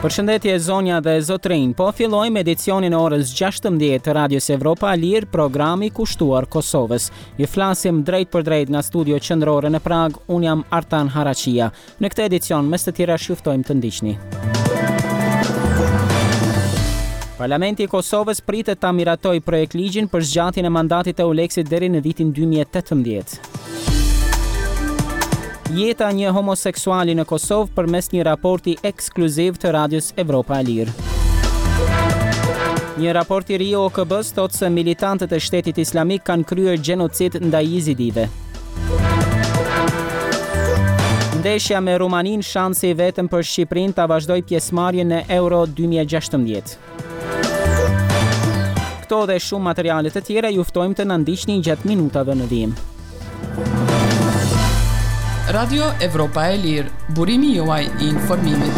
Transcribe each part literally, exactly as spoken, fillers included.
Përshëndetje zonja dhe zotrinj, po fillojmë edicionin orës gjashtëmbëdhjetë të Radios Evropa Lir, programi kushtuar Kosovës. Ju flasim drejt për drejt nga studio qendrore në Prag, unë jam Artan Haraqia. Në këtë edicion, mes të tjera shuftojmë të ndiqni. Parlamenti i Kosovës pritet ta miratoj projekt ligjin për zgjatjen e mandatit të Euleksit deri në vitin dy mijë e tetëmbëdhjetë. Jeta një homoseksuali në Kosovë përmes një raporti ekskluziv të Radios Evropa Lir. Një raport i ri o K B-s thotë se militantët e Shtetit Islamik kanë kryer gjenocid ndaj jezidive. Ndeshja me Rumaninë shansi i vetëm për Shqipërinë ta vazhdoj pjesëmarrjen në Euro dy mijë e gjashtëmbëdhjetë. Këto dhe shumë materiale të tjera ju ftojmë të na ndiqni gjatë minutave në vijim. Radio Evropa e Lir, burimi juaj i informimit.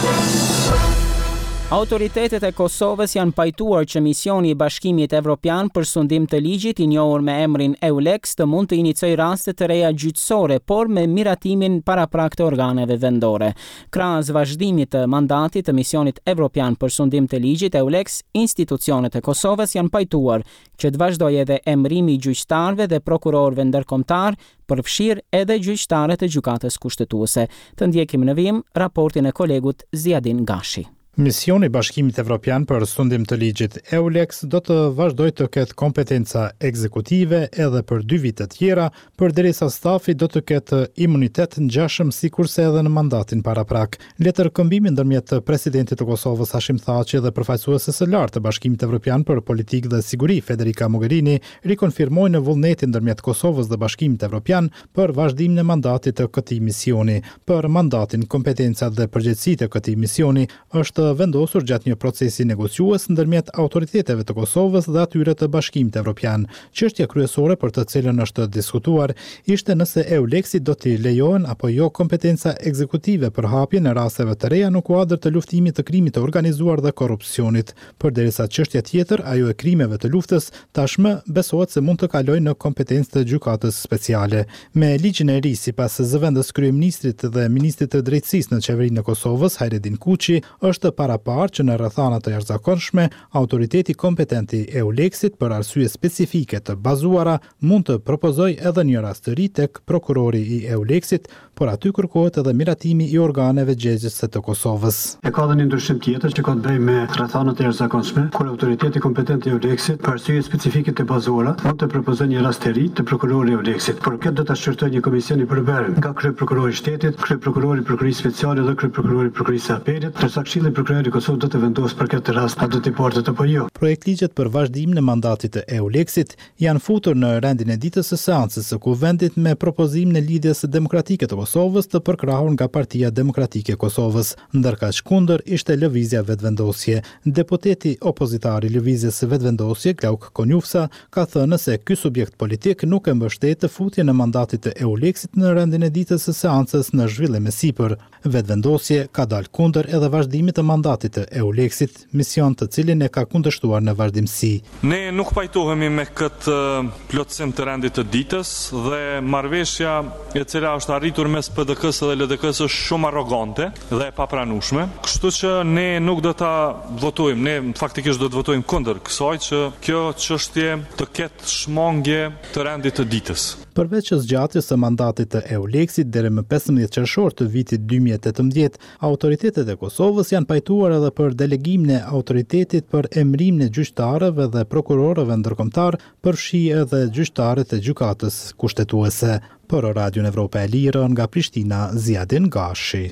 Autoritetet e Kosovës janë pajtuar që misioni i Bashkimit Evropian për sundim të ligjit i njohur me emrin EULEX të mund të inicojë raste të reja gjyqësore, por me miratimin paraprak të organeve vendore. Krahas vazhdimit të mandatit të misionit evropian për sundim të ligjit EULEX, institucionet e Kosovës janë pajtuar që të vazhdojë edhe emrimi i gjyqtarëve dhe prokurorëve ndërkombëtar, përfshirë edhe gjyqtarët e gjykatës kushtetuese. Të ndjekim në vijim raportin e kolegut Ziadin Gashi. Misioni i Bashkimit Evropian për sundim të ligjit EULEX do të vazhdojë të ketë kompetenca ekzekutive edhe për dy vite të tjera, përderisa stafi do të ketë imunitet ngjashëm sikurse edhe në mandatin paraprak. Letërkëmbimi ndërmjet presidentit të Kosovës Hashim Thaçi dhe përfaqësuesës së lartë të Bashkimit Evropian për Politikë dhe Siguri Federica Mogherini rikonfirmojnë vullnetin ndërmjet Kosovës dhe Bashkimit Evropian për vazhdimin e mandatit të këtij misioni. Për mandatin, kompetencat dhe përgjegjësitë e këtij misioni është vendosur gjatë një procesi negociues ndërmjet autoriteteve të Kosovës dhe atyre të Bashkimit Evropian. Çështja kryesore për të cilën është diskutuar ishte nëse EULEX-i do t'i lejohen apo jo kompetenca ekzekutive për hapjen e rasteve të reja në kuadër të luftimit të krimit të organizuar dhe korrupsionit. Përderisa çështja tjetër, ajo e krimeve të luftës, tashmë besohet se mund të kalojë në kompetencë të gjykatës speciale. Me ligjin e ri sipas zëvendës kryeministrit dhe ministrit të drejtësisë në qeverinë e Kosovës, Hajredin Kuçi, është para parë që në rrethana të jashtëzakonshme, autoriteti kompetenti i EULEX-it për arsye specifike të bazuara mund të propozojë edhe një rast të ri tek prokurori i EULEX-it, por aty kërkohet edhe miratimi i organeve gjegjeuse të Kosovës. E ka dhe një ndryshim tjetër që ka të bëjë me rrethanat e jashtëzakonshme, kur autoriteti kompetent i EULEX-it për arsye specifike të bazuara mund të propozojë një rast të ri të prokurorit i EULEX-it, por këtë do ta shqyrtojë një komision i përbërë nga kryeprokurori i shtetit, kryeprokurori i prokurorisë speciale dhe kryeprokurori i prokurorisë së apelit, ndërsa Këshilli i Prokurorit i Kosovës do të vendosë për këtë rast a do të portet apo jo. Projektligjet për vazhdimin e mandatit të EULEX-it janë futur në rendin e ditës së seancës së Kuvendit me propozimin e lidhjes demokratike të Kosovës të përkrahur nga Partia Demokratike e Kosovës, ndërkaq kundër ishte lëvizja vetvendosje. Deputeti opozitar i lëvizjes së vetvendosje, Glauk Konjufsa, ka thënë se ky subjekt politik nuk e mbështet futjen e mandatit të EULEX-it në rendin e ditës së seancës në zhvillim e sipër. Vetvendosje ka dalë kundër edhe vazhdimit të mandatit të EULEX-it, mision të cilin e ka kundërshtuar në vazhdimsi. Ne nuk pajtohemi me këtë plotësim të rendit të ditës dhe marrëveshja e cila është arritur mes P D K-s dhe L D K-s është shumë arrogante dhe e papranueshme. Kështu që ne nuk do ta votojmë, ne faktikisht do të votojmë kundër kësaj që kjo çështje të ketë shmangje të rendit të ditës. Përveç zgjatjes së mandatit të EULEX-it deri më pesëmbëdhjetë qershor të vitit dy mijë e tetëmbëdhjetë, autoritetet e Kosovës janë pajtuar edhe për delegimin e autoritetit për emrimin e gjyqtarëve dhe prokurorëve ndërkombëtar, përfshi edhe gjyqtarët e gjykatës kushtetuese. Për Radion Evropa e Lirë nga Prishtina, Ziadin Gashi.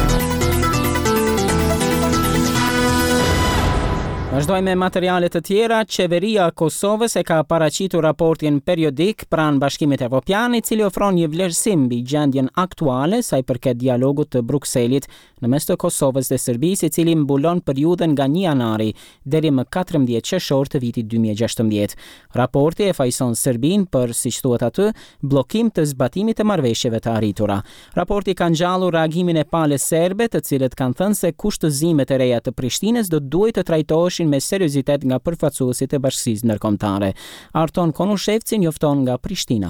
Vazhdojmë me materiale të tjera. Qeveria e Kosovës e ka paraqitur raportin periodik pranë Bashkimit Evropian, i cili ofron një vlerësim mbi gjendjen aktuale sa i përket dialogut të Brukselit në mes të Kosovës dhe Serbisë, i cili mbulon periudhën nga një janari deri më katërmbëdhjetë qershor të vitit dy mijë e gjashtëmbëdhjetë. Raporti e fajson Serbinë për, siç thuhet aty, bllokim të zbatimit të marrëveshjeve të arritura. Raporti ka ngjallur reagimin e palës serbe, të cilët kanë thënë se kushtëzimet e reja të Prishtinës do duhet të trajtoheshin me seriozitet nga përfaqësuesit e bashkisë ndërkombëtare. Arton Konushevci njofton nga Prishtina.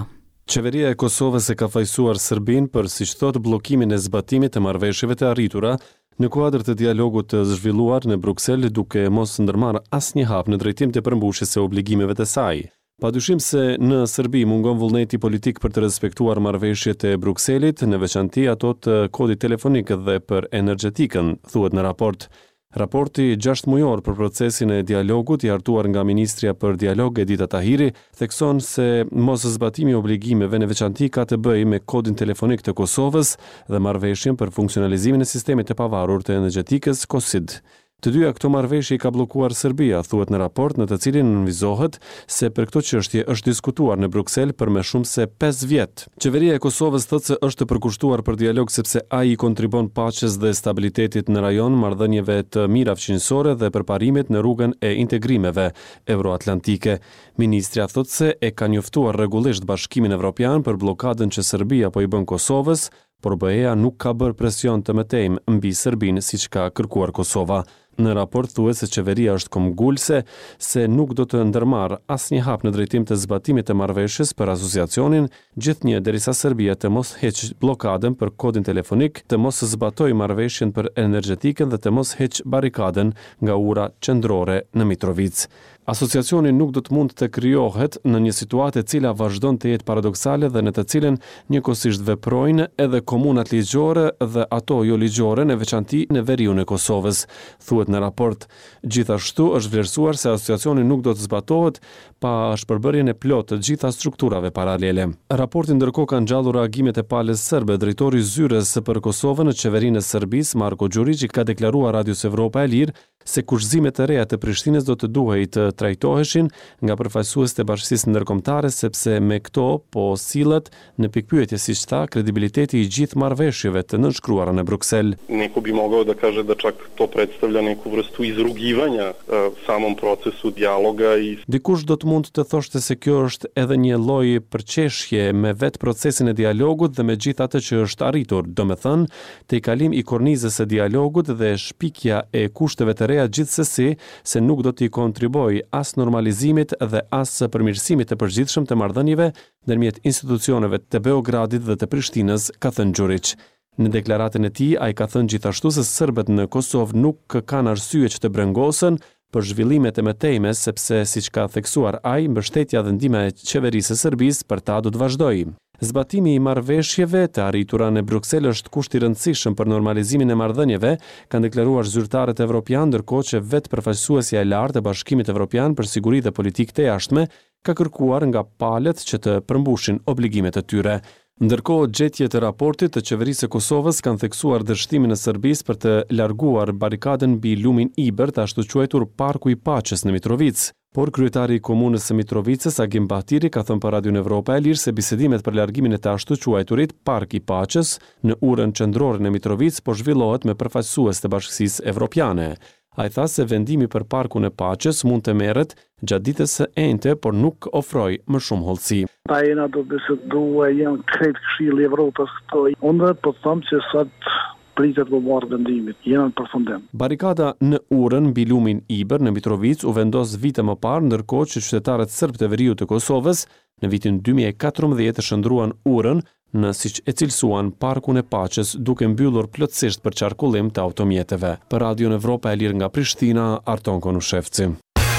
Qeveria e Kosovës e ka fajsuar Serbinë për, siç thotë, bllokimin e zbatimit të marrëveshjeve të arritura në kuadër të dialogut të zhvilluar në Bruksel, duke mos ndërmarrë asnjë hap në drejtim të përmbushjes së obligimeve të saj. Padyshim se në Serbi mungon vullneti politik për të respektuar marrëveshjet e Brukselit, në veçanti ato të kodit telefonik dhe për energjetikën, thuhet në raport. Raporti gjashtë mujor për procesin e dialogut i hartuar nga Ministria për Dialog Edita Tahiri thekson se mos zbatimi i obligimeve në veçanti ka të bëjë me kodin telefonik të Kosovës dhe marrëveshjen për funksionalizimin e sistemit të pavarur të energjetikës KOSID. Të dyja këto marrëveshje i ka bllokuar Serbia, thuhet në raport, në të cilin nënvizohet se për këto çështje është diskutuar në Bruksel për më shumë se pesë vjet. Qeveria e Kosovës thotë se është përkushtuar për dialog sepse ai kontribon paqes dhe stabilitetit në rajon, marrëdhënieve të mira fqinjësore dhe përparimit në rrugën e integrimeve euroatlantike. Ministria thotë se e ka njoftuar rregullisht Bashkimin Evropian për bllokadën që Serbia po i bën Kosovës, por B E A nuk ka bërë presion të mëtejmë mbi Serbinë siç ka kërkuar Kosova. Në raport thuhet se qeveria është komgulse se nuk do të ndërmarrë asnjë hap në drejtim të zbatimit të marrëveshjes për asociacionin, gjithnjë derisa Serbia të mos heqë blokadën për kodin telefonik, të mos zbatojë marrëveshjen për energjetikën dhe të mos heqë barikadën nga ura qendrore në Mitrovic. Asociacioni nuk do të mund të krijohet në një situatë e cila vazhdon të jetë paradoksale dhe në të cilën njëkohësisht veprojnë edhe komunat ligjore dhe ato jo ligjore, në veçanti në veriun e Kosovës, thuhet në raport. Gjithashtu është vlerësuar se asociacioni nuk do të zbatohet pa shpërbërjen e plotë të gjitha strukturave paralele. Raporti ndërkohë ka ngjallur reagimet e palës serbe. Drejtori i zyrës për Kosovën në qeverinë e Serbisë, Marko Gjuriqi, ka deklaruar Radios Evropa e Lirë se kushtimet e reja të Prishtinës do të duhej të trajtoheshin nga përfaqësuesit e Bashkisë Ndërkombëtare, sepse me këto po sillet në pikpyetje, siç tha, kredibiliteti i gjithë marrëveshjeve të nënshkruara në Bruksel. Neko bi mogao da kaže da čak to predstavlja neku vrstu izrugivanja samom procesu dijaloga i Dikush do të mund të thoshte se kjo është edhe një lloj përqeshje me vetë procesin e dialogut dhe me gjithë atë që është arritur, domethënë tejkalim i kornizës së dialogut dhe shpikja e kushteve të reja, gjithsesi se nuk do t'i kontriboj as normalizimit dhe as përmirësimit të përgjithshëm të marrëdhënieve ndërmjet institucioneve të Beogradit dhe të Prishtinës, ka thënë Gjuriq. Në deklaratën e tij, ai ka thënë gjithashtu se serbët në Kosovë nuk kanë arsye që të brengosen për zhvillimet e mëtejme, sepse siç ka theksuar ai, mbështetja dhe ndihma e qeverisë së Serbisë për ta do të vazhdojë. Zbatimi i marrëveshjeve të arritura në Bruksel është kusht i rëndësishëm për normalizimin e marrëdhënieve, kanë deklaruar zyrtarët evropian, ndërkohë që vetë përfaqësuesja e lartë e Bashkimit Evropian për siguri dhe politikë të jashtme ka kërkuar nga palët që të përmbushin obligimet e tyre. Ndërkohë, gjetjet e raportit të qeverisë së Kosovës kanë theksuar dështimin e Serbisë për të larguar barikadën mbi lumin Iber, të ashtu quajtur Parku i Paqes në Mitrovic. Por kryetari i komunës së Mitrovicës, Agim Bahtiri, ka thënë për Radion Evropa e Lirë se bisedimet për largimin e të ashtu quajturit Park i Paqes në urën qendrore në Mitrovic po zhvillohet me përfaqësues të Bashkisë Evropiane. Ai tha se vendimi për Parkun e Paqes mund të merret gjatë ditës së enjte, por nuk ofroi më shumë hollësi. Pa jena do bisedua janë krejt Këshilli i Evropës këto. Unë po them se sot pritet të marrë vendimit, jena në përfundim. Barikada në urën mbi lumin Iber në Mitrovic u vendos vite më parë, ndërkohë që qytetarët serb të veriut të Kosovës në vitin dy mijë e katërmbëdhjetë shndruan urën në siç e cilësuan Parkun e Paqes, duke mbyllur plotësisht për qarkullim të automjeteve. Për Radion Evropa e Lirë nga Prishtina, Arton Konushevci.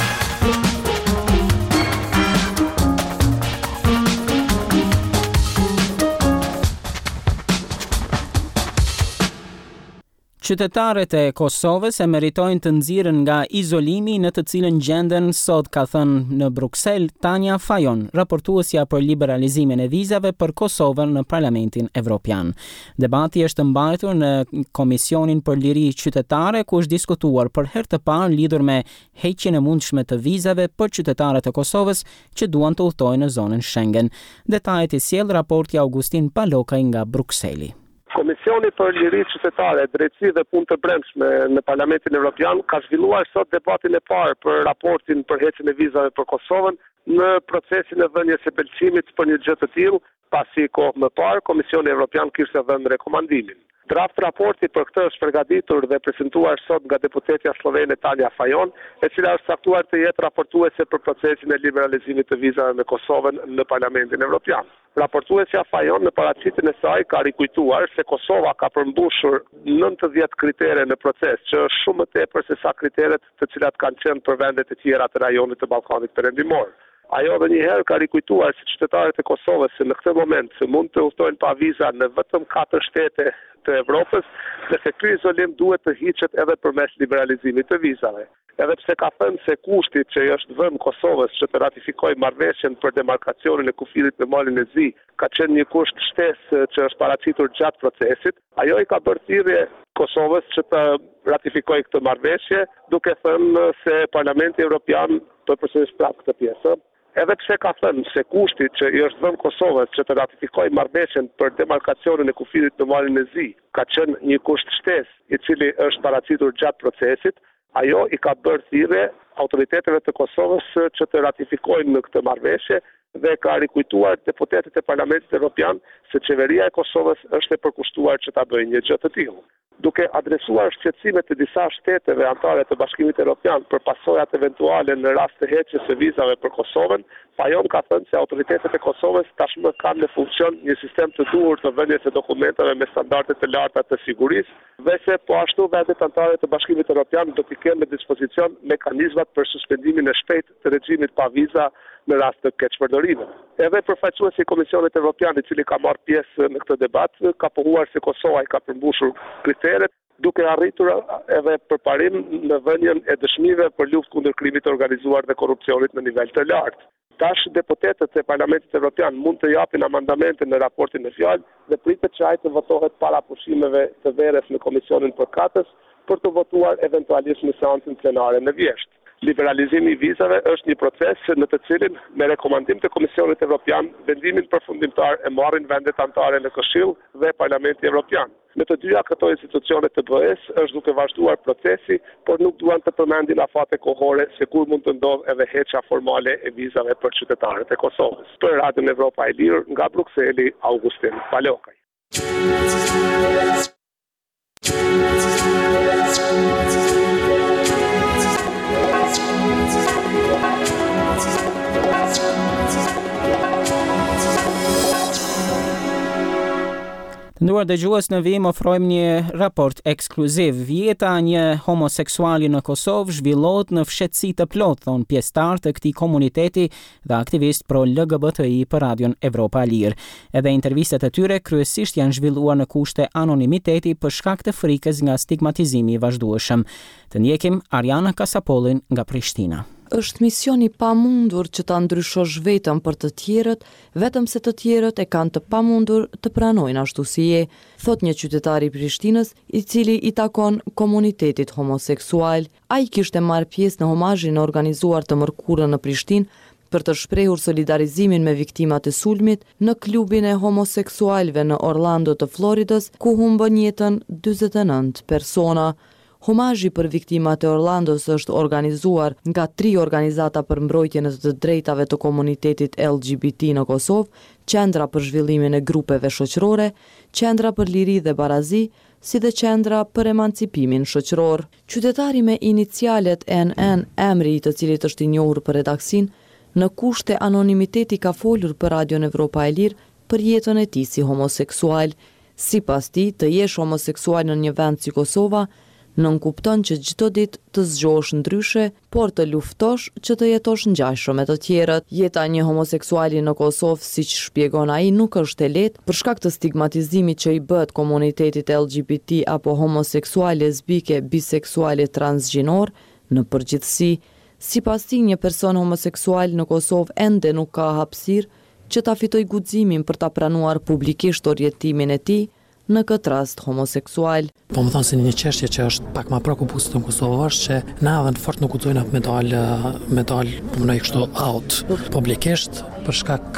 Qytetarët e Kosovës e meritojnë të nxirren nga izolimi në të cilën gjenden sot, ka thënë në Bruksel Tanja Fajon, raportuesja për liberalizimin e vizave për Kosovën në Parlamentin Evropian. Debati është mbajtur në Komisionin për Liri Qytetare, ku është diskutuar për herë të parë lidhur me heqjen e mundshme të vizave për qytetarët e Kosovës që duan të udhtojnë në zonën Schengen. Detajet i sjell raporti Augustin Palokaj nga Brukseli. Komisioni për Liri Qytetare, Drejtësi dhe Punë të Brendshme në Parlamentin Evropian ka zhvilluar sot debatin e parë për raportin për heqjen e vizave për Kosovën në procesin e dhënies së pëlqimit për një gjë të tillë, pasi kohë më parë Komisioni Evropian kishte dhënë rekomandimin. Draft raporti për këtë është përgatitur dhe prezentuar sot nga deputetja slovene Tanja Fajon, e cila është saktuar të jetë raportuese për procesin e liberalizimit të vizave me Kosovën në Parlamentin Evropian. Raportuesja Fajon në paraqitjen e saj ka rikujtuar se Kosova ka përmbushur nëntëdhjetë kritere në proces, që është shumë më tepër se sa kriteret të cilat kanë qenë për vendet e tjera të rajonit të Ballkanit Perëndimor. Ajo edhe njëherë ka rikujtuar si qytetarët e Kosovës se në këtë moment se mund të udhtojnë pa viza në vetëm katër shtete të Evropës, dhe se ky izolim duhet të hiqet edhe përmes liberalizimit të vizave. Edhe pse ka thënë se kushti që i është vënë Kosovës që të ratifikojë marrëveshjen për demarkacionin e kufirit në malin e Zi, ka qenë një kusht shtesë që është paraqitur gjatë procesit, ajo i ka bërë thirrje Kosovës që të ratifikojë këtë marrëveshje, duke thënë se Parlamenti Evropian do të përsërisë prapë këtë pjesë. Edhe pse ka thënë se kushti që i është dhënë Kosovës që të ratifikojë marrëveshjen për demarkacionin e kufirit në malin e Zi, ka qenë një kusht shtesë i cili është paraqitur gjatë procesit, ajo i ka bërë thirrje autoriteteve të Kosovës që të ratifikojnë në këtë marrëveshje dhe ka rikujtuar deputetët e Parlamentit Evropian se qeveria e Kosovës është e përkushtuar që ta bëjë një gjë të tillë. Duke adresuar shqetësimet të disa shteteve anëtare të Bashkimit Evropian për pasojat eventuale në rast të heqjes së vizave për Kosovën, Fajon ka thënë se autoritetet e Kosovës tashmë kanë në funksion një sistem të duhur të vënies së dokumentave me standarde të larta të sigurisë dhe se po ashtu vendet anëtare të Bashkimit Evropian do të kenë në dispozicion mekanizmat për suspendimin e shpejtë të regjimit pa viza në rast të keqpërdorimeve. Edhe përfaqësuesi i Komisionit Evropian, i cili ka marrë pjesë në këtë debat, ka pohuar se Kosova i ka përmbushur kriteret, duke arritur edhe përparim në vënien e dëshmive për luftë kundër krimit të organizuar dhe korrupsionit në nivel të lartë. Tash deputetët e Parlamentit Evropian mund të japin amandamente në raportin e fjalë dhe pritet që ai të votohet para pushimeve të verës në Komisionin përkatës për të votuar eventualisht në seancën plenare në vjeshtë. Liberalizimi i vizave është një proces në të cilin, me rekomandim të Komisionit Evropian, vendimin përfundimtar e marrin vendet anëtare në Këshill dhe Parlamenti Evropian. Në të dyja këto institucione të B E-s është duke vazhduar procesi, por nuk duan të përmendin afate kohore se kur mund të ndodhë edhe heqja formale e vizave për qytetarët e Kosovës. Për Radion Evropa e Lirë, nga Brukseli, Augustin Palokaj. Të nduar dëgjues, në vim ofrojmë një raport ekskluziv. Jeta një homoseksuali në Kosovë zhvillohet në fshehtësi të plotë, thon pjesëtar të këtij komuniteti dhe aktivist pro L G B T I për Radion Evropa e Lirë. Edhe intervistat e tyre kryesisht janë zhvilluar në kushte anonimiteti për shkak të frikës nga stigmatizimi i vazhdueshëm. Të ndjekim Ariana Kasapollin nga Prishtina. Është misioni pamundur që ta ndryshosh vetëm për të tjerët, vetëm se të tjerët e kanë të pamundur të pranojnë ashtu si je, thot një qytetar i Prishtinës, i cili i takon komunitetit homoseksual. Ai kishte marrë pjesë në homazhin organizuar të mërkurën në Prishtinë për të shprehur solidarizimin me viktimat e sulmit në klubin e homoseksualëve në Orlando të Floridës, ku humbën jetën dyzet e nëntë persona. Homazhi për viktimat e Orlandos është organizuar nga tri organizata për mbrojtjen e të drejtave të komunitetit L G B T në Kosovë, Qendra për zhvillimin e grupeve shoqërore, Qendra për liri dhe barazi, si dhe Qendra për emancipimin shoqëror. Qytetari me inicialet N N, emri i të cilit është i njohur për redaksin, në kushte anonimiteti ka folur për Radion Evropa e Lirë për jetën e tij si homoseksual. Sipas tij, të jesh homoseksual në një vend si Kosova nënkupton që çdo ditë të zgjohesh ndryshe, por të luftosh që të jetosh ngjashëm me të tjerët. Jeta e një homoseksuali në Kosovë, siç shpjegon ai, nuk është e lehtë për shkak të stigmatizimit që i bëhet komunitetit L G B T apo homoseksual, lesbike, biseksuale, transgjinor në përgjithësi. Sipas tij, një person homoseksual në Kosovë ende nuk ka hapësirë që ta fitojë guximin për ta pranuar publikisht orientimin e tij, në këtë rast homoseksual. Po më thonë se një çështje që është pak më prekupuese në Kosovë është që na edhe fort nuk guxojnë me dal me dal punoj kështu out publikisht për shkak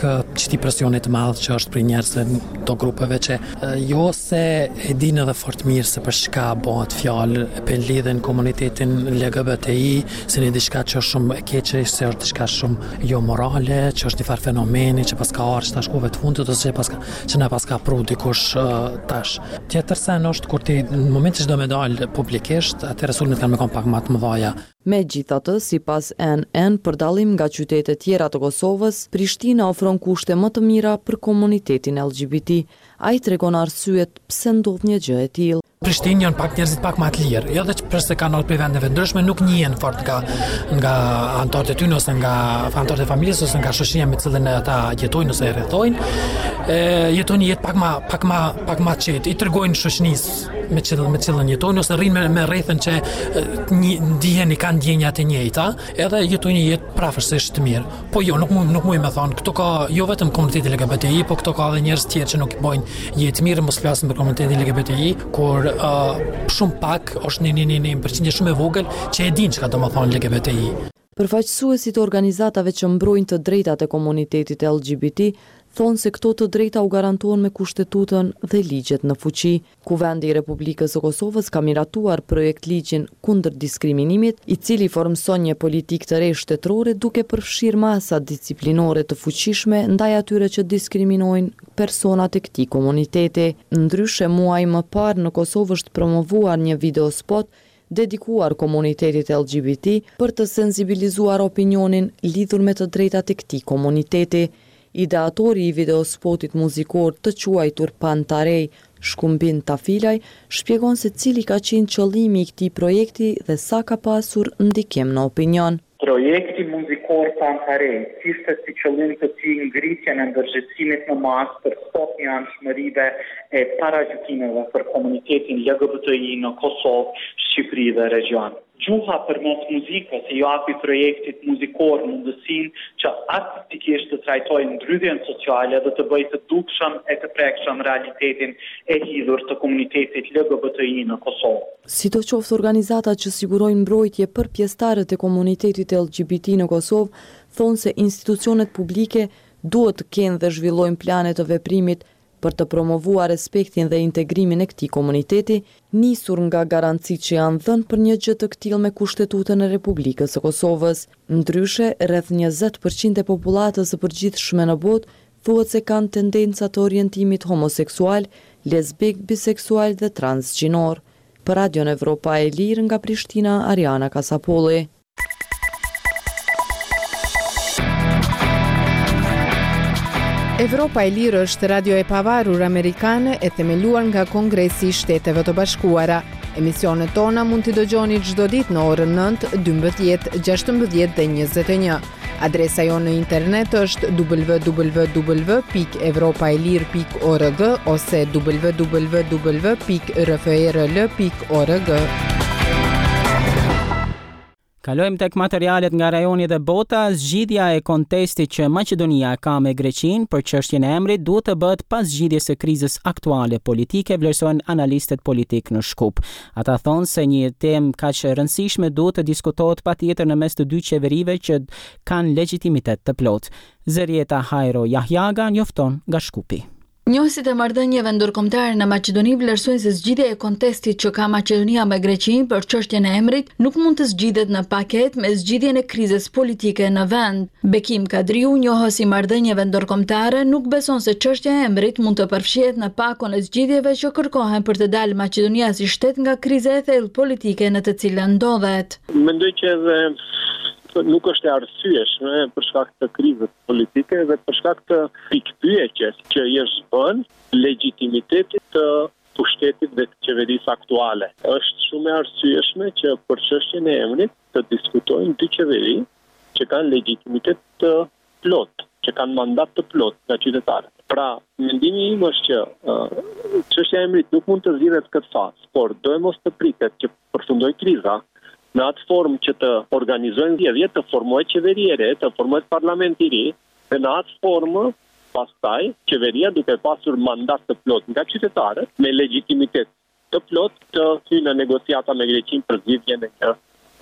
qiti presionit madh që është për njerëzve të grupeve që jo se e dinë edhe fort mirë se për çka bëhet fjalë për lidhen komunitetin L G B T I, se një diçka që është shumë e keqe, se është diçka shumë jo morale, që është një farë fenomeni që paska arë që ta shkove të fundit ose që paska që na paska pru dikush uh, tash. Tjetër sen është kur ti në moment që do me dalë publikisht, atë resultat kanë me kon pak më të mëdha. Megjithatë, sipas N N, për dallim nga qytetet tjera të Kosovës, Prishtina ofron kushte më të mira për komunitetin L G B T. Ai tregon arsyet pse ndodh një gjë e tillë. Prishtinë janë pak njerëzit pak më të lirë, jo dhe që se kanë ardhur prej vendeve ndryshme, nuk njihen fort nga nga anëtarët e tyre ose nga anëtarët e familjes ose nga shoqëria me të cilën ata jetojnë ose rrethojnë. E jetojnë një jetë pak më pak më pak më qetë, i tregojnë shoqënisë me cilën me cilën jetojnë ose rrinë me, me rrethën që një ndihen i kanë ndjenjat e njëjta, edhe jetojnë një jetë prafërsisht të mirë. Po jo, nuk mund nuk mund të them, këto ka jo vetëm komuniteti L G B T I, po këto ka edhe njerëz tjerë që nuk bojnë jetë mirë, mos flasim për komunitetin L G B T I, kur Uh, shumë pak është një, një, një, një përqindje shumë e vogël që e din çka do të thonë L G B T I. Përfaqësuesit e organizatave që mbrojnë të drejtat e komunitetit L G B T thonë se këto të drejta u garantohen me kushtetutën dhe ligjet në fuqi. Kuvendi i Republikës së Kosovës ka miratuar projekt ligjin kundër diskriminimit, i cili formson një politikë të re shtetërore duke përfshirë masa disciplinore të fuqishme ndaj atyre që diskriminojnë personat e këtij komuniteti. Ndryshe, muaj më parë në Kosovë është promovuar një videospot dedikuar komunitetit L G B T për të sensibilizuar opinionin lidhur me të drejtat e këtij komuniteti. Ideatori i videospotit muzikor të quajtur Pantarej, Shkumbin Tafilaj, shpjegon se cili ka qenë qëllimi i këtij projekti dhe sa ka pasur ndikim në opinion. Projekti muzikor Pantarej kishte si qëllim të tij ngritjen e ndërgjegjësimit në masë për stopjen e anshmërive e paragjykimeve për komunitetin L G B T I në Kosovë, Shqipëri dhe region. Gjuha përmes muzikës i japi projektit muzikor mundësinë që artistikisht të trajtojë ndrydhjen sociale dhe të bëjë të dukshëm e të prekshëm realitetin e lidhur të komunitetit L G B T I në Kosovë. Sidoqoftë, organizatat që sigurojnë mbrojtje për pjesëtarët e komunitetit L G B T në Kosovë thonë se institucionet publike duhet të kenë dhe zhvillojnë plane të veprimit për të promovuar respektin dhe integrimin e këtij komuniteti, nisur nga garancitë që janë dhënë për një gjë të këtillë me Kushtetutën e Republikës së Kosovës. Ndryshe, rreth njëzet përqind e popullatës së përgjithshme në botë thuhet se kanë tendenca të orientimit homoseksual, lesbik, biseksual dhe transgjinor. Për Radion Evropa e Lirë nga Prishtina, Ariana Kasapolli. Evropa e Lirë është radio e pavarur amerikane e themeluar nga Kongresi i Shteteve të Bashkuara. Emisionet tona mund t'i dëgjoni çdo ditë në orën nëntë, dymbëdhjetë, gjashtëmbëdhjetë dhe njëzet e një. Adresa jonë në internet është w w w pikë evropaelir pikë org ose w w w pikë r f r l pikë org. Kalojmë tek materialet nga rajoni dhe bota. Zgjidhja e kontestit që Maqedonia ka me Greqinë për çështjen e emrit duhet të bëhet pas zgjidhjes së krizës aktuale politike, vlerësojnë analistët politik në Shkup. Ata thonë se një temë kaq e rëndësishme duhet të diskutohet patjetër në mes të dy qeverive që kanë legjitimitet të plotë. Zërieta Hajro Jahjaga njofton nga Shkupi. Njohësit e marrëdhënieve ndërkombëtare në Maqedoni vlerësojnë se zgjidhja e kontestit që ka Maqedonia me Greqinë për çështjen e emrit nuk mund të zgjidhet në paketë me zgjidhjen e krizës politike në vend. Bekim Kadriu, njohës i marrëdhënieve ndërkombëtare, nuk beson se çështja e emrit mund të përfshihet në pakon e zgjidhjeve që kërkohen për të dalë Maqedonia si shtet nga kriza e thellë politike në të cilën ndodhet. Mendoj që edhe nuk është e arsyeshme për shkak të krizës politike dhe për shkak të pikpyetjes që i është bën legjitimitetit të pushtetit dhe të qeverisë aktuale. Është shumë e arsyeshme që për çështjen e emrit të diskutojnë dy qeveri që kanë legjitimitet të plot, që kanë mandat të plot nga qytetarët. Pra, mendimi im është që uh, çështja e emrit nuk mund të zgjidhet këtë fazë, por do e mos të pritet që përfundoj kriza në atë formë që të organizojnë zgjedhje, të formohet qeveri e re, të formohet parlament i ri, dhe në atë formë pastaj qeveria duke pasur mandat të plot nga qytetarët me legjitimitet të plot të hyjë në negociata me Greqinë për zgjidhjen e një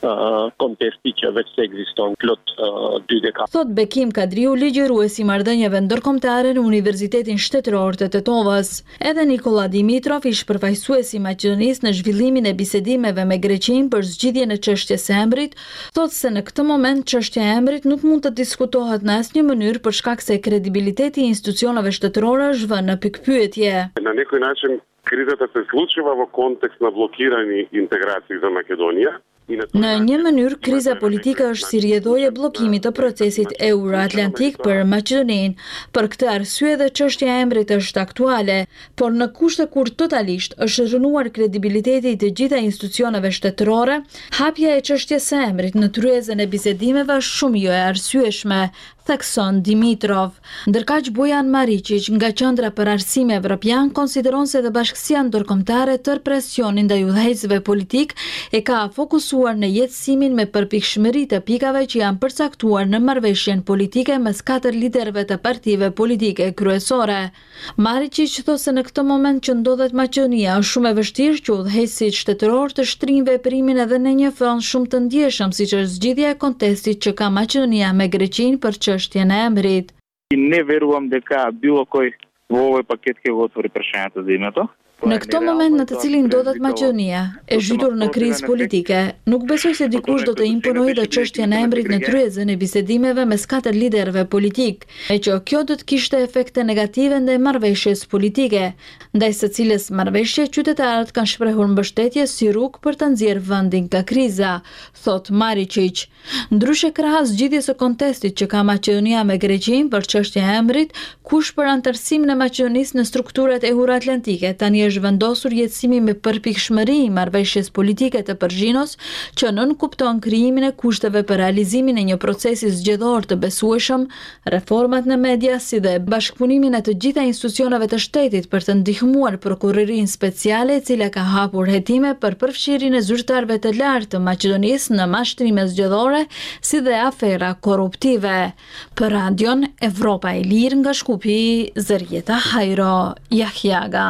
uh, kontesti që veç se ekziston plot uh, dy dekada. Thot Bekim Kadriu, ligjëruesi i marrëdhënieve ndërkombëtare në Universitetin Shtetëror të Tetovës. Edhe Nikola Dimitrov, ish përfaqësuesi i Maqedonisë në zhvillimin e bisedimeve me Greqinë për zgjidhjen e çështjes së emrit, thot se në këtë moment çështja e emrit nuk mund të diskutohet në asnjë mënyrë për shkak se kredibiliteti i institucioneve shtetërore është vënë në pikpyetje. На некој начин кризата се случува во контекст на блокирање интеграции за Македонија. Në një mënyrë, kriza politike është si rrjedhoje bllokimit të procesit euro-atlantik për Maqedoninë. Për këtë arsye dhe çështja e emrit është aktuale, por në kushte kur totalisht është rënuar kredibiliteti i të gjitha institucioneve shtetërore, hapja e çështjes së emrit në tryezën e bisedimeve është shumë jo e arsyeshme, thekson Dimitrov. Ndërkaq Bojan Maričić nga Qendra për Arsime Evropian konsideron se dhe bashkësia ndërkombëtare tër presionin ndaj udhëheqësve politik e ka fokusuar në jetësimin me përpikshmëri të pikave që janë përcaktuar në marrëveshjen politike mes katër liderëve të partive politike kryesore. Maričić thotë se në këtë moment që ndodhet Maqedonia është shumë e vështirë që udhëheqësit shtetëror të shtrinë veprimin edhe në një front shumë të ndjeshëm siç është zgjidhja e kontestit që ka Maqedonia me Greqinë për çështjen e emrit. Не верувам дека било кој во овој пакет ќе го отвори прашањето за името. Në këto moment në të cilin ndodhet Maqedonia, e zhytur në krizë politike, nuk besoj se dikush do të imponojë dhe çështjen e emrit në tryezën e bisedimeve mes katër liderëve politik, e që kjo do të kishte efekte negative ndaj marrëveshjes politike, ndaj së cilës marrëveshje qytetarët kanë shprehur mbështetje si rrugë për të nxjerrë vendin nga kriza, thot Maričić. Ndryshe krahas zgjidhjes së kontestit që ka Maqedonia me Greqinë për çështjen e emrit, kush për antarësimin e Maqedonisë në strukturat euro-atlantike tani është vendosur jetësimi me përpikshmëri i marrëveshjes politike të Përgjinos, që nën kupton krijimin e kushteve për realizimin e një procesi zgjedhor të besueshëm, reformat në media si dhe bashkëpunimin e të gjitha institucioneve të shtetit për të ndihmuar prokurorinë speciale e cila ka hapur hetime për përfshirjen e zyrtarëve të lartë të Maqedonisë në mashtrime zgjedhore si dhe afera korruptive. Për Radion Evropa e Lirë nga Shkupi, Zërjeta Hajro, Jahjaga.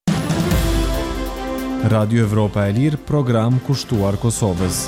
Radio Evropa e Lirë, program kushtuar Kosovës.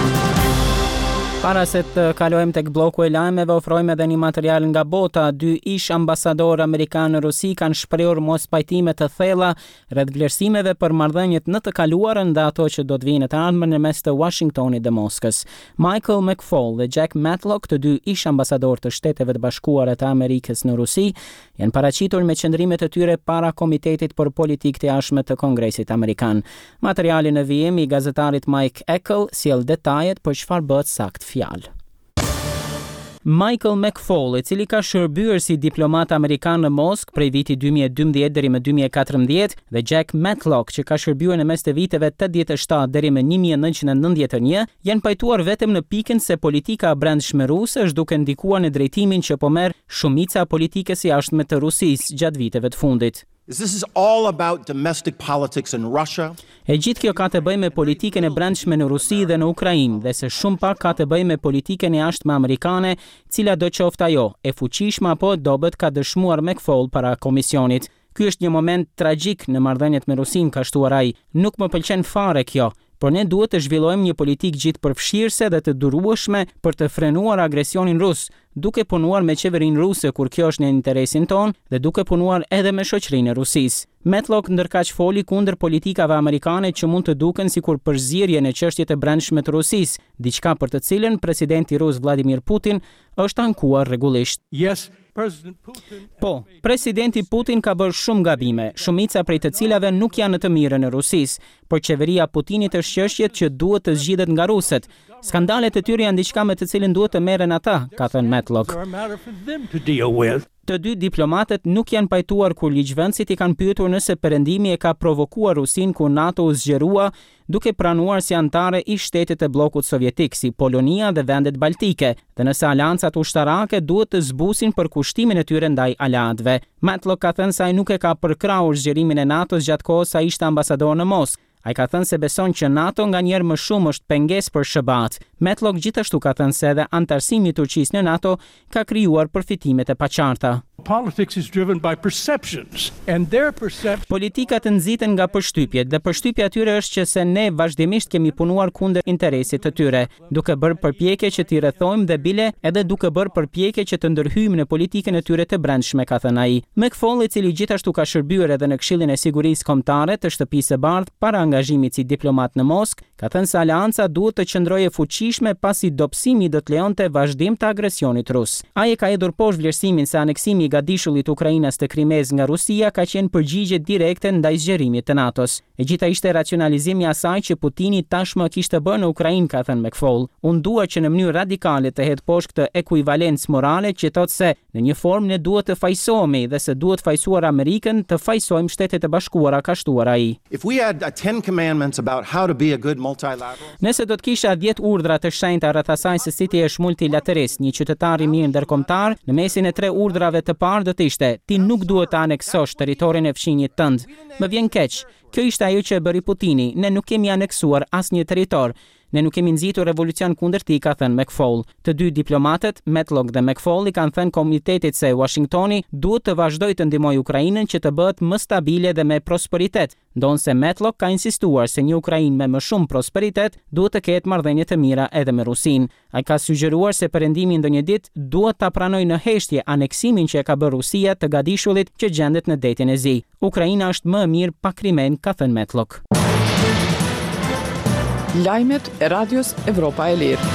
Para se të kalojmë tek bloku e lajmeve, ofrojmë edhe një material nga bota. Dy ish ambasador amerikan në Rusi kanë shprehur mos pajtime të thella rreth vlerësimeve për marrëdhëniet në të kaluarën dhe ato që do të vinë të ardhmen në mes të Washingtonit dhe Moskës. Michael McFaul dhe Jack Matlock, të dy ish ambasador të Shteteve të Bashkuara të Amerikës në Rusi, janë paraqitur me qëndrimet e tyre para Komitetit për Politikë të Jashtme të Kongresit Amerikan. Materiali në vijim i gazetarit Mike Eckel sjell detajet për çfarë bëhet sakt fjalë. Michael McFaul, i cili ka shërbyer si diplomat amerikan në Moskë prej viti dy mijë e dymbëdhjetë deri më dy mijë e katërmbëdhjetë, dhe Jack Matlock, që ka shërbyer në mes të viteve tetëdhjetë e shtatë deri më një mijë e nëntëqind e nëntëdhjetë e një, janë pajtuar vetëm në pikën se politika e brendshme ruse është duke ndikuar në drejtimin që po merr shumica politike së jashtme të Rusisë gjatë viteve të fundit. This is all about domestic politics in Russia. E gjithë kjo ka të bëjë me politikën e brendshme në Rusi dhe në Ukrainë, dhe se shumë pak ka të bëjë me politikën e jashtme amerikane, cila do qoftë ajo e fuqishme apo e dobët, ka dëshmuar McFaul para komisionit. Ky është një moment tragjik në marrëdhëniet me Rusinë, ka shtuar ai. Nuk më pëlqen fare kjo, por ne duhet të zhvillojmë një politikë gjithëpërfshirëse dhe të durueshme për të frenuar agresionin rus, duke punuar me qeverinë ruse kur kjo është në interesin ton dhe duke punuar edhe me shoqërinë e Rusisë. Matlock ndërkaq foli kundër politikave amerikane që mund të duken sikur përzierje në çështjet e brendshme të Rusisë, diçka për të cilën presidenti rus Vladimir Putin është ankuar rregullisht. Yes, President Putin. Po, presidenti Putin ka bërë shumë gabime, shumica prej të cilave nuk janë në të mirën e Rusisë, por qeveria Putinit është çështjet që duhet të zgjidhet nga ruset. Skandalet e tyre janë diçka me të cilën duhet të merren ata, ka thënë Matlock. Të dy diplomatët nuk janë pajtuar kur ligjvendësit i kanë pyetur nëse perëndimi e ka provokuar Rusinë kur NATO u zgjerua duke pranuar si antare i shtetit e bllokut sovjetik si Polonia dhe vendet baltike, dhe nëse aleancat ushtarake duhet të zbusin për kushtimin e tyre ndaj aleatëve. Matlock ka thënë se ai nuk e ka përkrahur zgjerimin e NATO-s gjatë kohës sa ishte ambasador në Moskë. Ai ka thënë se beson që NATO nganjëherë më shumë është pengesë për S B A-t. Matlock gjithashtu ka thënë se edhe antarësimi i Turqisë në NATO ka krijuar përfitimet e paqarta. Politics is driven by perceptions, and their perception... Politikat nxiten nga përshtypjet dhe përshtypja e tyre është që se ne vazhdimisht kemi punuar kundër interesit të tyre, duke bërë përpjekje që t'i rrethojmë dhe bile edhe duke bërë përpjekje që të ndërhyjmë në politikën e tyre të brendshme, ka thënë ai. McFaul, i cili gjithashtu ka shërbyer edhe në Këshillin e Sigurisë Kombëtare të Shtëpisë së Bardhë para angazhimit si diplomat në Moskë, ka thënë se aleanca duhet të qëndrojë fuqishme pasi dobësimi do të lejonte vazhdim të agresionit rus. Ai ka hedhur poshtë vlerësimin se aneksimi i gatishullit Ukrainas të Krimes nga Rusia ka qenë përgjigje direkte ndaj zgjerimit të NATO-s. E gjitha ishte racionalizimi i asaj që Putini tashmë kishte bërë në Ukrainë, ka thënë McFaul. Unë dua që në mënyrë radikale të hedh poshtë këtë ekuivalencë morale që thotë se në një formë ne duhet të fajsohemi dhe se duhet fajsuar Amerikën, të fajsojmë Shtetet e Bashkuara, ka shtuar ai. If we had uh, ten commandments about how to be a good multilateral... Nëse do të kisha dhjetë urdhra të shenjta rreth asaj se si ti je multilaterist, një qytetar i mirë ndërkombëtar, në mesin e tre urdhrave të parë do të ishte: ti nuk duhet të aneksosh territorin e fshinjit tënd. Më vjen keq. Kjo ishte ajo që e bëri Putini. Ne nuk kemi aneksuar asnjë territor. Ne nuk kemi nxitur revolucion kundër tij, ka thënë McFaul. Të dy diplomatët, Matlock dhe McFaul, i kanë thënë komunitetit se Washingtoni duhet të vazhdojë të ndihmojë Ukrainën që të bëhet më stabile dhe me prosperitet, ndonse Matlock ka insistuar se një Ukrainë me më shumë prosperitet duhet të ketë marrëdhënie të mira edhe me Rusinë. Ai ka sugjeruar se Perëndimi ndonjë ditë duhet ta pranojë në heshtje aneksimin që e ka bërë Rusia të gatishullit që gjendet në detin e Zi. Ukraina është më e mirë pa krimen, ka thënë Matlock. Lajmet e Radios Evropa e Lirë.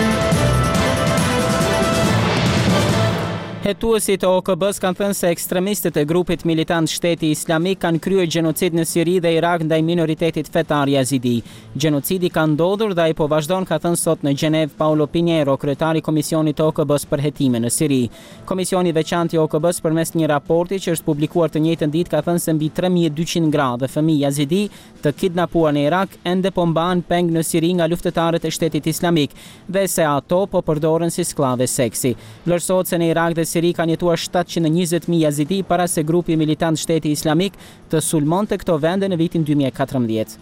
Hetuesit e O K B-s kanë thënë se ekstremistët e grupit militant Shteti Islamik kanë kryer gjenocid në Siri dhe Irak ndaj minoritetit fetar yazidi. Gjenocidi ka ndodhur dhe ai po vazhdon, ka thënë sot në Gjenev Paolo Pinheiro, kryetari i komisionit të O K B-s për hetime në Siri. Komisioni i veçantë i O K B-s përmes një raporti që është publikuar të njëjtën ditë ka thënë se mbi tre mijë e dyqind gra dhe fëmijë yazidi të kidnapuar në Irak ende po mbahen peng në Siri nga luftëtarët e Shtetit Islamik dhe se ato po përdoren si skllave seksi. Vlerësohet se në Irak dhe Siri kanë jetuar shtatëqind e njëzet mijë yazidi para se grupi militant Shteti Islamik të sulmonte këto vende në vitin dy mijë e katërmbëdhjetë.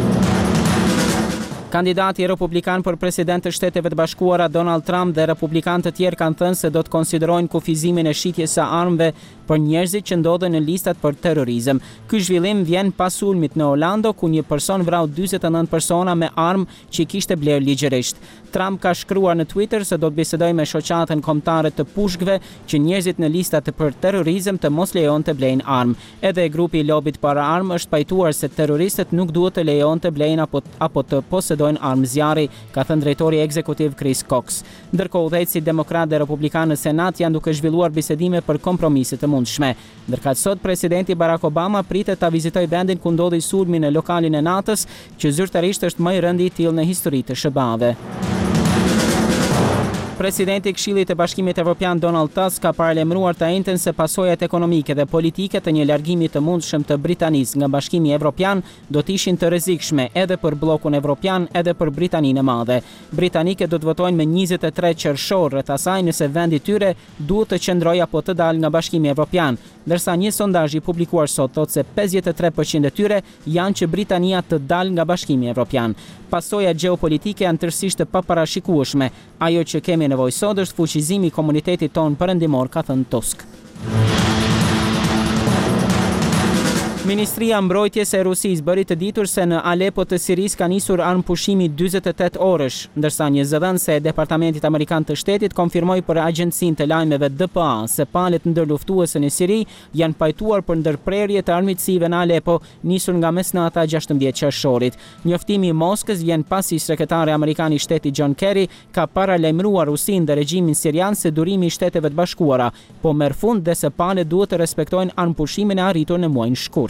Kandidati republikan për president të Shteteve të Bashkuara Donald Trump dhe republikanë të tjerë kanë thënë se do të konsiderojnë kufizimin e shitjes së armëve për njerëzit që ndodhen në listat për terrorizëm. Ky zhvillim vjen pas sulmit në Orlando ku një person vrau dyzet e nëntë persona me armë që kishte bler ligjërisht. Trump ka shkruar në Twitter se do të bisedojë me shoqatën kombëtare të pushkëve që njerëzit në listat për terrorizëm të mos lejon të blejnë armë. Edhe grupi i lobit para armë është pajtuar se terroristët nuk duhet të lejon të blejnë apo, apo të posedojnë armë zjarri, ka thënë drejtori ekzekutiv Chris Cox. Ndërkohë udhëheqësit demokrat dhe republikanë në Senat janë duke zhvilluar bisedime për kompromise të mundshme. Ndërkëtë sot presidenti Barack Obama pritet ta vizitojë vendin ku ndodhi sulmi në lokalin e natës, që zyrtarisht është më i rëndi i tillë në histori të S B A-ve. Presidenti i Këshillit të Bashkimit Evropian Donald Tusk ka paralajmëruar të njëjtën se pasojat ekonomike dhe politike të një largimi të mundshëm të Britanisë nga Bashkimi Evropian do të ishin të rrezikshme edhe për bllokun evropian edhe për Britaninë e Madhe. Britanikët do të votojnë me njëzet e tre qershor rreth asaj nëse vendi i tyre duhet të qëndrojë apo të dalë nga Bashkimi Evropian, ndërsa një sondazh i publikuar sot thotë se pesëdhjetë e tre përqind e tyre janë që Britania të dalë nga Bashkimi Evropian. Pasojat gjeopolitike janë tërësisht të paparashikueshme. Ajo që kemi nevojë sot është fuqizimi i komunitetit tonë perëndimor, ka thënë Tusk. Ministria e Mbrojtjes e Rusisë bëri të ditur se në Alepo të Sirisë ka nisur armëpushimi dyzet e tetë orësh, ndërsa një zëdhënëse e Departamentit Amerikan të Shtetit konfirmoi për agjencinë të lajmeve D P A se palët ndërluftuese në Siri janë pajtuar për ndërprerje të armiqësive në Alepo nisur nga mesnata gjashtëmbëdhjetë qershorit. Njoftimi i Moskës vjen pasi sekretari amerikan i Shtetit John Kerry ka paralajmëruar Rusinë dhe regjimin sirian se durimi i Shteteve të Bashkuara, po merr fund dhe se palët duhet të respektojnë armëpushimin e arritur në muajin shkurt.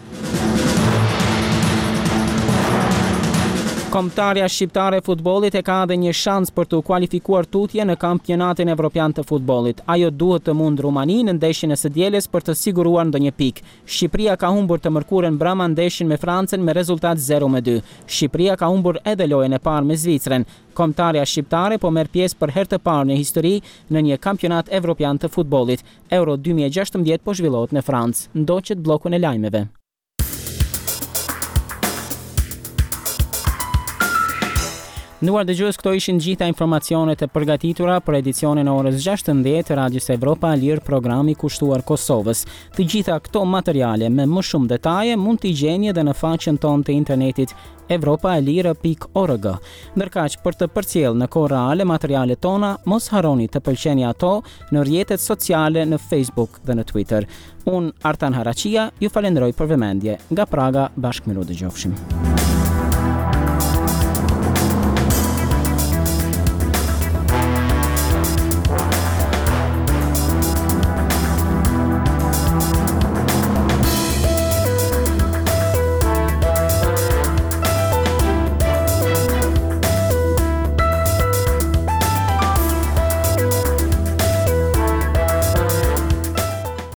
Kombëtarja shqiptare e futbollit e ka edhe një shans për të kualifikuar tutje në kampionatin evropian të futbollit. Ajo duhet të mund Rumaninë në ndeshjen e së dielës për të siguruar ndonjë pikë. Shqipëria ka humbur të mërkurën brama ndeshjen me Francën me rezultat zero me dy. Shqipëria ka humbur edhe lojën e parë me Zvicrën. Kombëtarja shqiptare po merr pjesë për herë të parë në histori në një kampionat evropian të futbollit. Euro dy mijë e gjashtëmbëdhjetë po zhvillohet në Francë. Ndoqet bllokun e lajmeve. Nduar dëgjues, këto ishin gjitha informacionet e përgatitura për edicionin e orës gjashtëdhjetë të Radios Evropa e Lirë, programi kushtuar Kosovës. Të gjitha këto materiale me më shumë detaje mund t'i gjeni edhe në faqen tonë të internetit evropaelire pikë org. Ndërkaq, për të përcjellë në kohë reale materialet tona, mos harroni të pëlqeni ato në rrjetet sociale në Facebook dhe në Twitter. Unë, Artan Haraqia, ju falenderoj për vëmendje. Nga Praga, bashkë me lu dëgjofshim.